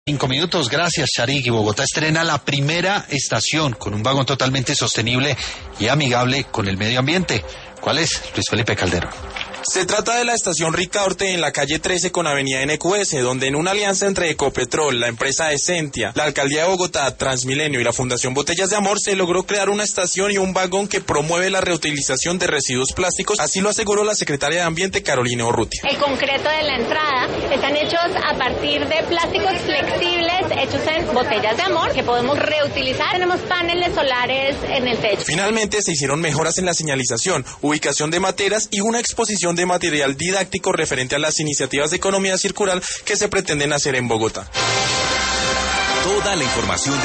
5 minutos, gracias Sharik. Y Bogotá estrena la primera estación con un vagón totalmente sostenible y amigable con el medio ambiente. ¿Cuál es? Luis Felipe Calderón. Se trata de la estación Ricaurte en la calle 13 con avenida NQS, donde en una alianza entre Ecopetrol, la empresa Esentia, la Alcaldía de Bogotá, Transmilenio y la Fundación Botellas de Amor, se logró crear una estación y un vagón que promueve la reutilización de residuos plásticos, así lo aseguró la secretaria de Ambiente, Carolina Urrutia. El concreto de la entrada están hechos a partir de plásticos flexibles hechos en botellas de amor que podemos reutilizar. Tenemos paneles solares en el techo. Finalmente se hicieron mejoras en la señalización, ubicación de materas y una exposición de material didáctico referente a las iniciativas de economía circular que se pretenden hacer en Bogotá. Toda la información